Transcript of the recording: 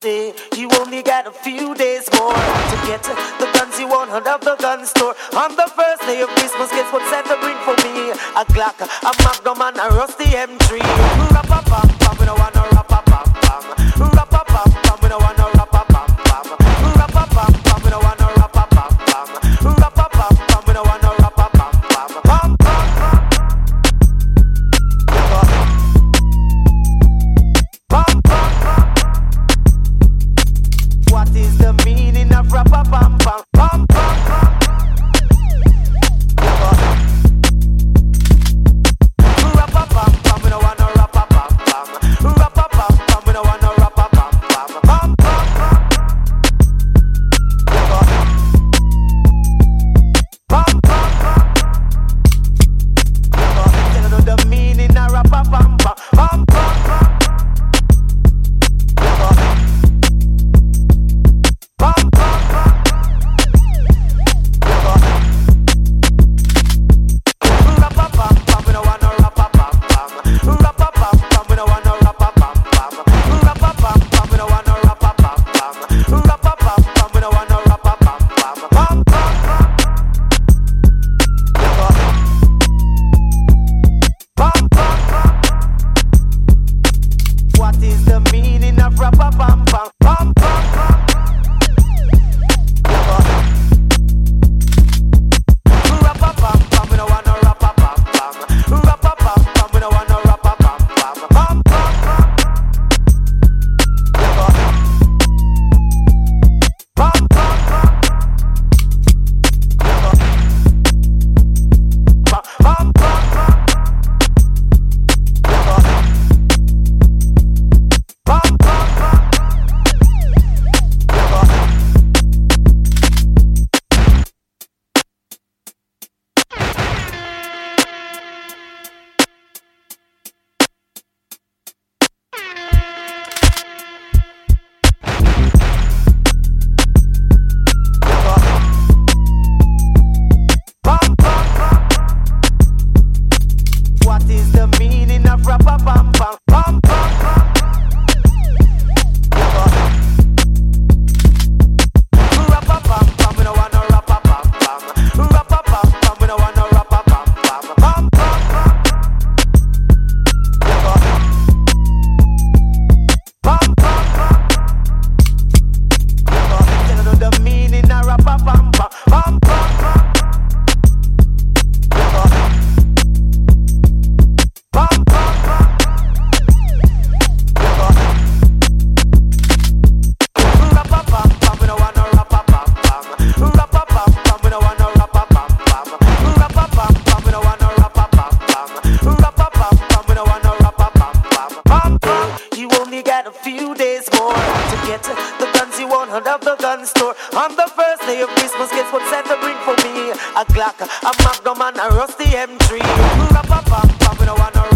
Say you only got a few days more to get the guns you want out of the gun store. On the first day of Christmas, guess what Santa bring for me? A Glock, a Magnum, and a rusty M3. Rap-a-pam-pam, we don't want no rap-a-pam-pam. Rap-a-pam-pam, we don't want no rap-a-pam-pam. Rap-a-pam-pam, we don't want no rap-a-pam-pam. Rap-a-pam-pam, we don't want no rap-a-pam-pam. Pam-pam. What is the meaning of rap-a-pam-pam? Pam-pam. Rap-a-pam-pam, we don't want no rap-a-pam-pam. Rap-a-pam-pam, we don't want no rap-a-pam-pam. Pam-pam. Pam-pam. Tell them the meaning of rap-a-pam-pam. Pam-pam. What is the meaning of rap-a-pam-pam? Pam-pam. Rap-a-pam-pam, we don't want no rap-a-pam-pam. Rap-a-pam-pam, we don't want no rap-a-pam-pam. Pam-pam. What is the meaning of rap-a-pam-pam? Pam-pam. Rap-a-pam-pam, we don't want no rap-a-pam-pam. Rap-a-pam-pam, we don't want no rap-a-pam-pam. Pam-pam. Pam-pam. Tell them the meaning of rap-a-pam-pam. Pam-pam. You only got a few days more to get the guns you want out of the gun store. On the first day of Christmas, guess what Santa bring for me? A Glock, a Magnum, and a rusty M3. Rap-a-pam-pam, we don't want no